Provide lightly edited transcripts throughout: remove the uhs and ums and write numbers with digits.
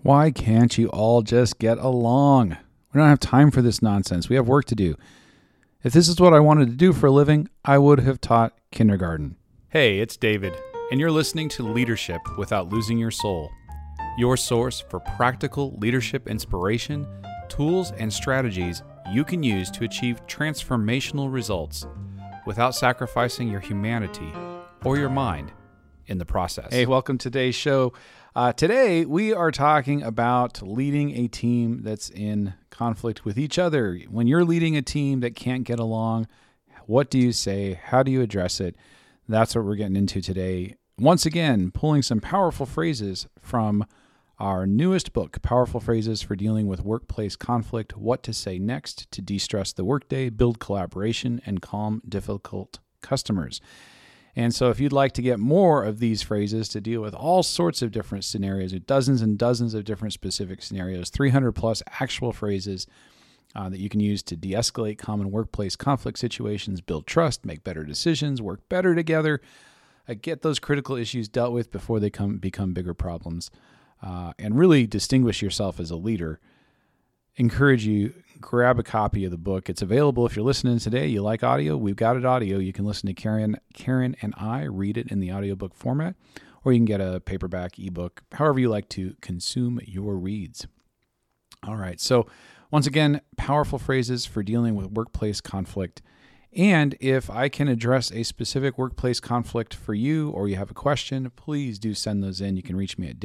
Why can't you all just get along? We don't have time for this nonsense. We have work to do. If this is what I wanted to do for a living, I would have taught kindergarten. Hey, it's David, and you're listening to Leadership Without Losing Your Soul, your source for practical leadership inspiration, tools, and strategies you can use to achieve transformational results without sacrificing your humanity or your mind in the process. Hey, welcome to today's show. Today, we are talking about leading a team that's in conflict with each other. When you're leading a team that can't get along, what do you say? How do you address it? That's what we're getting into today. Once again, pulling some powerful phrases from our newest book, Powerful Phrases for Dealing with Workplace Conflict, What to Say Next to De-Stress the Workday, Build Collaboration, and Calm Difficult Customers. And so if you'd like to get more of these phrases to deal with all sorts of different scenarios, dozens and dozens of different specific scenarios, 300 plus actual phrases that you can use to de-escalate common workplace conflict situations, build trust, make better decisions, work better together, get those critical issues dealt with before they become bigger problems, and really distinguish yourself as a leader. Encourage you, grab a copy of the book. It's available if you're listening today. You like audio? We've got it audio. You can listen to Karen and I read it in the audiobook format, or you can get a paperback ebook, however you like to consume your reads. All right. So once again, powerful phrases for dealing with workplace conflict. And if I can address a specific workplace conflict for you, or you have a question, please do send those in. You can reach me at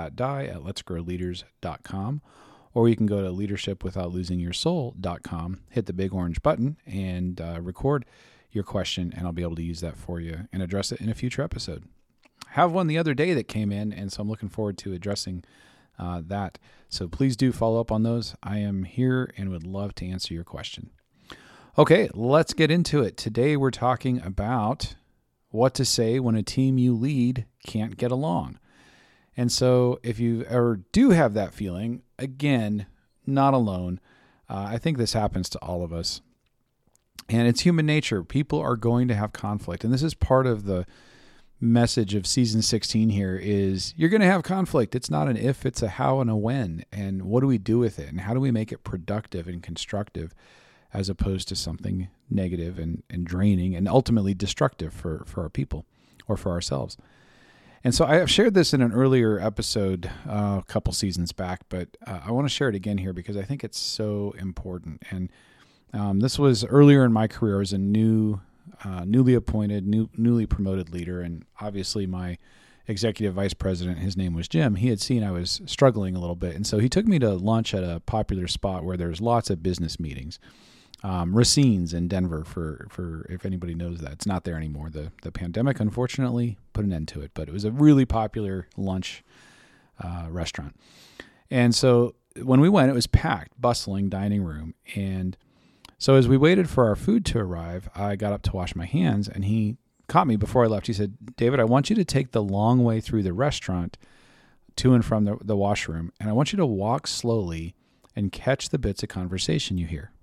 david.dye@letsgrowleaders.com. Or you can go to leadershipwithoutlosingyoursoul.com, hit the big orange button, and record your question, and I'll be able to use that for you and address it in a future episode. I have one the other day that came in, and so I'm looking forward to addressing that. So please do follow up on those. I am here and would love to answer your question. Okay, let's get into it. Today we're talking about what to say when a team you lead can't get along. And so if you ever do have that feeling, again, not alone. I think this happens to all of us. And it's human nature. People are going to have conflict. And this is part of the message of season 16 here is you're going to have conflict. It's not an if, it's a how and a when. And what do we do with it? And how do we make it productive and constructive as opposed to something negative and draining and ultimately destructive for our people or for ourselves? And so I have shared this in an earlier episode a couple seasons back, but I want to share it again here because I think it's so important. And this was earlier in my career as a newly appointed, newly promoted leader. And obviously my executive vice president, his name was Jim, he had seen I was struggling a little bit. And so he took me to lunch at a popular spot where there's lots of business meetings. Racine's in Denver, for if anybody knows that. It's not there anymore. The pandemic, unfortunately, put an end to it, but it was a really popular lunch restaurant. And so when we went, it was packed, bustling dining room. And so as we waited for our food to arrive, I got up to wash my hands, and he caught me before I left. He said, "David, I want you to take the long way through the restaurant to and from the washroom, and I want you to walk slowly and catch the bits of conversation you hear."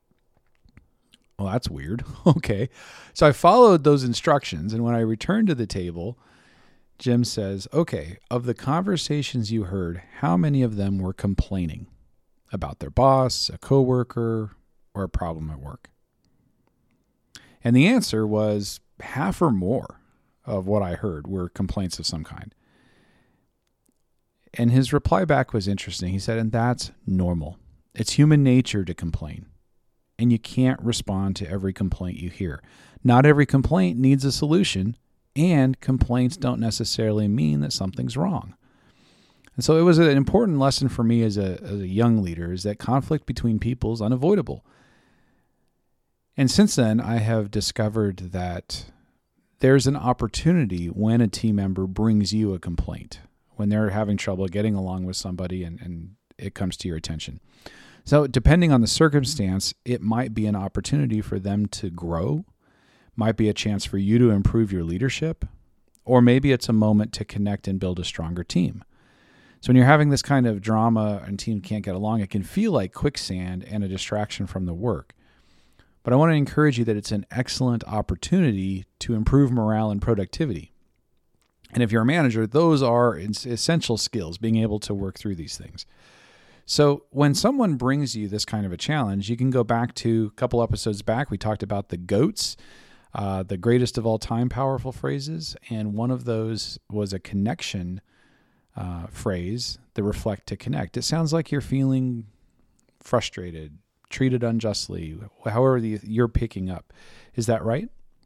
Well, that's weird. Okay. So I followed those instructions. And when I returned to the table, Jim says, "Okay, of the conversations you heard, how many of them were complaining about their boss, a coworker, or a problem at work?" And the answer was half or more of what I heard were complaints of some kind. And his reply back was interesting. He said, "And that's normal. It's human nature to complain. And you can't respond to every complaint you hear. Not every complaint needs a solution, and complaints don't necessarily mean that something's wrong." And so it was an important lesson for me as a young leader is that conflict between people is unavoidable. And since then, I have discovered that there's an opportunity when a team member brings you a complaint, when they're having trouble getting along with somebody and it comes to your attention. So depending on the circumstance, it might be an opportunity for them to grow, might be a chance for you to improve your leadership, or maybe it's a moment to connect and build a stronger team. So when you're having this kind of drama and team can't get along, it can feel like quicksand and a distraction from the work. But I want to encourage you that it's an excellent opportunity to improve morale and productivity. And if you're a manager, those are essential skills, being able to work through these things. So when someone brings you this kind of a challenge, you can go back to a couple episodes back. We talked about the GOATs, the greatest of all time powerful phrases. And one of those was a connection phrase, the reflect to connect. It sounds like you're feeling frustrated, treated unjustly, however you're picking up. Is that right?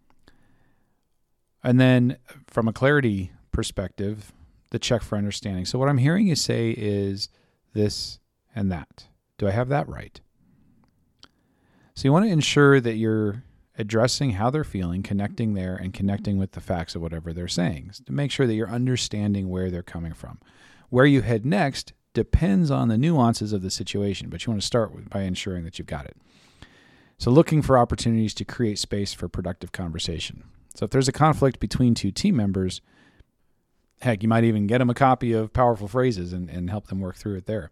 And then from a clarity perspective, the check for understanding. So what I'm hearing you say is this and that. Do I have that right? So you want to ensure that you're addressing how they're feeling, connecting there, and connecting with the facts of whatever they're saying, to make sure that you're understanding where they're coming from. Where you head next depends on the nuances of the situation, but you want to start by ensuring that you've got it. So looking for opportunities to create space for productive conversation. So if there's a conflict between two team members, heck, you might even get them a copy of Powerful Phrases and help them work through it there.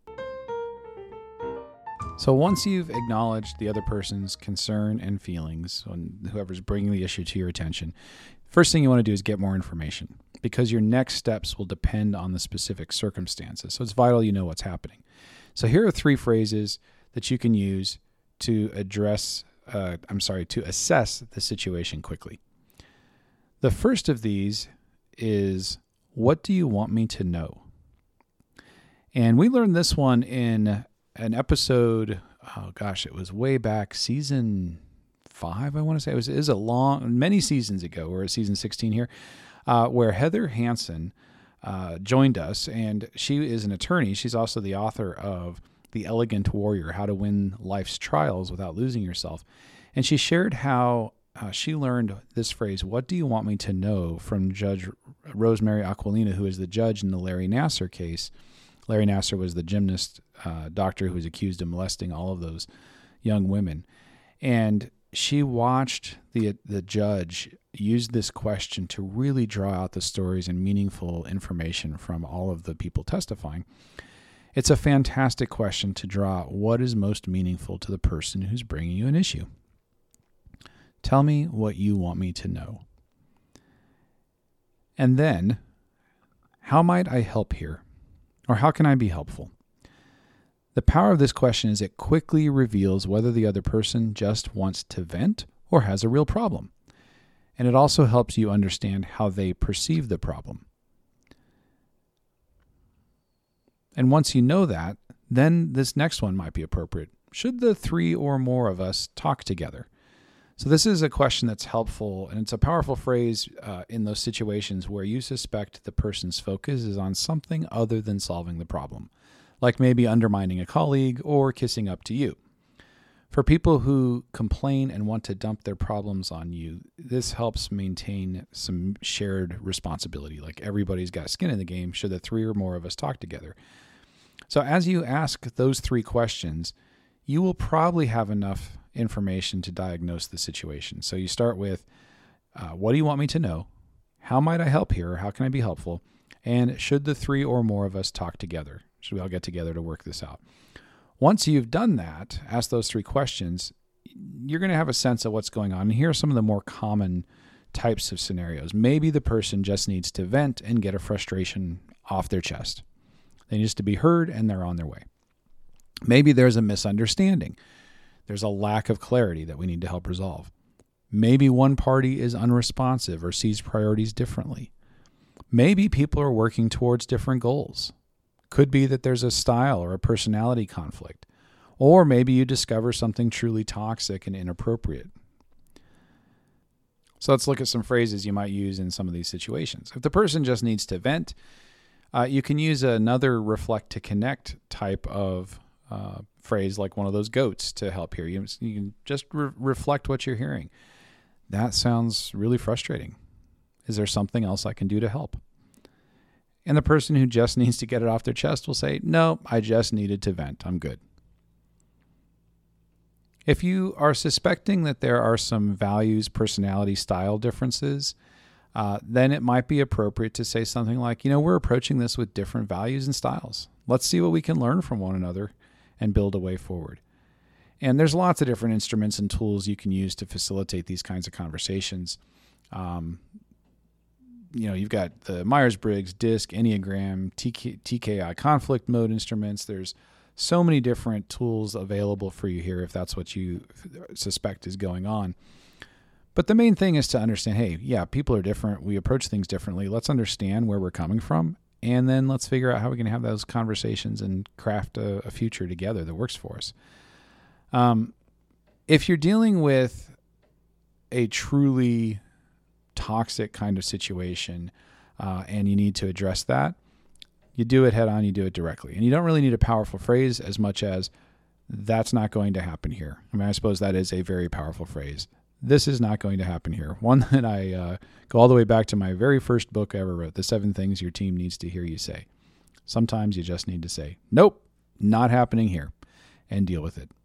So once you've acknowledged the other person's concern and feelings, and whoever's bringing the issue to your attention, first thing you want to do is get more information, because your next steps will depend on the specific circumstances. So it's vital you know what's happening. So here are 3 phrases that you can use to assess the situation quickly. The first of these is, what do you want me to know? And we learned this one in an episode, it was way back, season 5, I want to say. It is many seasons ago. We're at season 16 here, where Heather Hansen joined us, and she is an attorney. She's also the author of The Elegant Warrior, How to Win Life's Trials Without Losing Yourself. And she shared how she learned this phrase, what do you want me to know, from Judge Rosemary Aquilina, who is the judge in the Larry Nassar case. Larry Nassar was the gymnast doctor who was accused of molesting all of those young women. And she watched the judge use this question to really draw out the stories and meaningful information from all of the people testifying. It's a fantastic question to draw out what is most meaningful to the person who's bringing you an issue. Tell me what you want me to know. And then, how might I help here? Or how can I be helpful? The power of this question is it quickly reveals whether the other person just wants to vent or has a real problem. And it also helps you understand how they perceive the problem. And once you know that, then this next one might be appropriate. Should the 3 or more of us talk together? So this is a question that's helpful, and it's a powerful phrase in those situations where you suspect the person's focus is on something other than solving the problem, like maybe undermining a colleague or kissing up to you. For people who complain and want to dump their problems on you, this helps maintain some shared responsibility, like everybody's got skin in the game should the 3 or more of us talk together. So as you ask those 3 questions, you will probably have enough information to diagnose the situation. So you start with, what do you want me to know? How might I help here? Or how can I be helpful? And should the 3 or more of us talk together? Should we all get together to work this out? Once you've done that, ask those 3 questions, you're going to have a sense of what's going on. And here are some of the more common types of scenarios. Maybe the person just needs to vent and get a frustration off their chest. They need to be heard and they're on their way. Maybe there's a misunderstanding. There's a lack of clarity that we need to help resolve. Maybe one party is unresponsive or sees priorities differently. Maybe people are working towards different goals. Could be that there's a style or a personality conflict. Or maybe you discover something truly toxic and inappropriate. So let's look at some phrases you might use in some of these situations. If the person just needs to vent, you can use another reflect to connect type of phrase, like one of those GOATs, to help here. You can just reflect what you're hearing. That sounds really frustrating. Is there something else I can do to help? And the person who just needs to get it off their chest will say, no, I just needed to vent. I'm good. If you are suspecting that there are some values, personality, style differences, then it might be appropriate to say something like, we're approaching this with different values and styles. Let's see what we can learn from one another and build a way forward. And there's lots of different instruments and tools you can use to facilitate these kinds of conversations. you've got the Myers-Briggs, DISC, Enneagram, TKI conflict mode instruments. There's so many different tools available for you here if that's what you suspect is going on. But the main thing is to understand, hey, yeah, people are different. We approach things differently. Let's understand where we're coming from, and then let's figure out how we can have those conversations and craft a future together that works for us. If you're dealing with a truly toxic kind of situation and you need to address that, you do it head on, you do it directly. And you don't really need a powerful phrase as much as that's not going to happen here. I mean, I suppose that is a very powerful phrase. This is not going to happen here. One that I go all the way back to my very first book I ever wrote, The 7 Things Your Team Needs to Hear You Say. Sometimes you just need to say, nope, not happening here, and deal with it.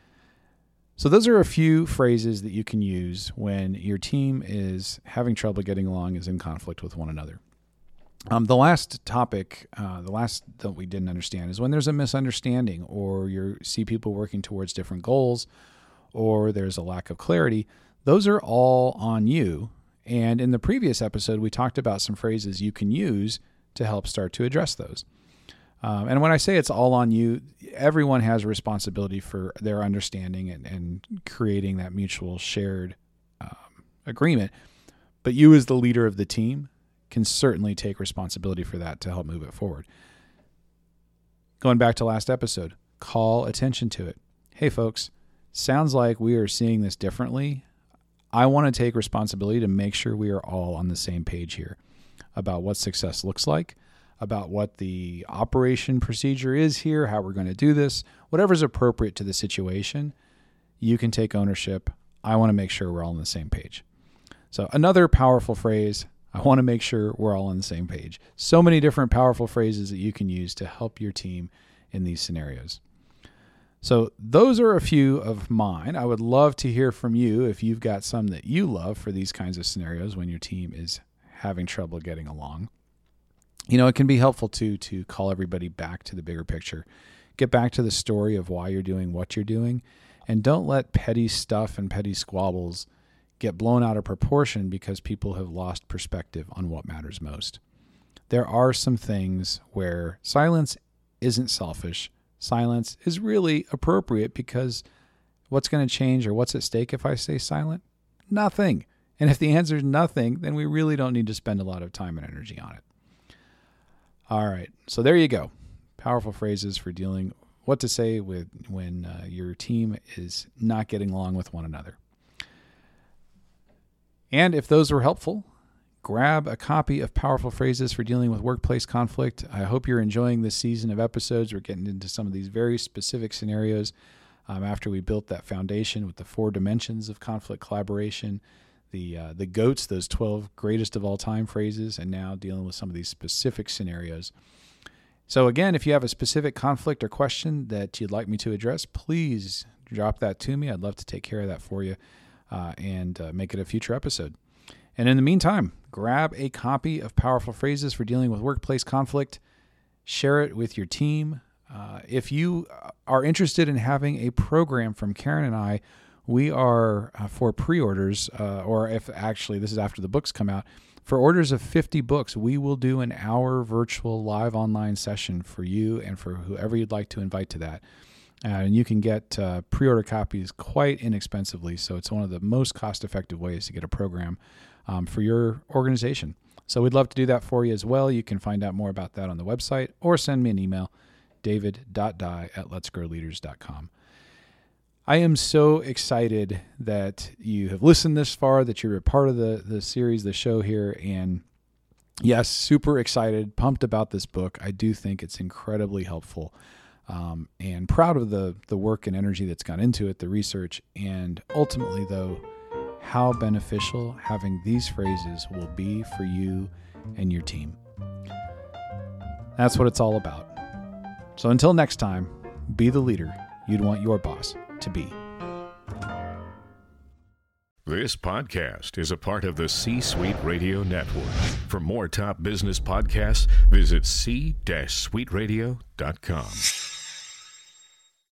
So those are a few phrases that you can use when your team is having trouble getting along, is in conflict with one another. The last topic, the last that we didn't understand, is when there's a misunderstanding or you see people working towards different goals or there's a lack of clarity. Those are all on you. And in the previous episode, we talked about some phrases you can use to help start to address those. And when I say it's all on you, everyone has a responsibility for their understanding and creating that mutual shared agreement. But you as the leader of the team can certainly take responsibility for that to help move it forward. Going back to last episode, call attention to it. Hey, folks, sounds like we are seeing this differently. I want to take responsibility to make sure we are all on the same page here about what success looks like, about what the operation procedure is here, how we're going to do this, whatever's appropriate to the situation. You can take ownership. I want to make sure we're all on the same page. So another powerful phrase, I want to make sure we're all on the same page. So many different powerful phrases that you can use to help your team in these scenarios. So those are a few of mine. I would love to hear from you if you've got some that you love for these kinds of scenarios when your team is having trouble getting along. It can be helpful to call everybody back to the bigger picture. Get back to the story of why you're doing what you're doing, and don't let petty stuff and petty squabbles get blown out of proportion because people have lost perspective on what matters most. There are some things where silence isn't selfish. Silence is really appropriate because what's going to change or what's at stake if I stay silent? Nothing. And if the answer is nothing, then we really don't need to spend a lot of time and energy on it. All right. So there you go. Powerful phrases for dealing what to say with when your team is not getting along with one another. And if those were helpful, grab a copy of Powerful Phrases for Dealing with Workplace Conflict. I hope you're enjoying this season of episodes. We're getting into some of these very specific scenarios after we built that foundation with the 4 dimensions of conflict collaboration, the GOATs, those 12 greatest of all time phrases, and now dealing with some of these specific scenarios. So again, if you have a specific conflict or question that you'd like me to address, please drop that to me. I'd love to take care of that for you and make it a future episode. And in the meantime, grab a copy of Powerful Phrases for Dealing with Workplace Conflict. Share it with your team. If you are interested in having a program from Karen and I, we are for pre-orders, or if actually this is after the books come out, for orders of 50 books, we will do an hour virtual live online session for you and for whoever you'd like to invite to that. And you can get pre-order copies quite inexpensively. So it's one of the most cost-effective ways to get a program for your organization. So we'd love to do that for you as well. You can find out more about that on the website or send me an email, david.dye@letsgrowleaders.com. I am so excited that you have listened this far, that you're a part of the series, the show here. And yes, super excited, pumped about this book. I do think it's incredibly helpful. And proud of the work and energy that's gone into it, the research, and ultimately, though, how beneficial having these phrases will be for you and your team. That's what it's all about. So until next time, be the leader you'd want your boss to be. This podcast is a part of the C-Suite Radio Network. For more top business podcasts, visit c-suiteradio.com.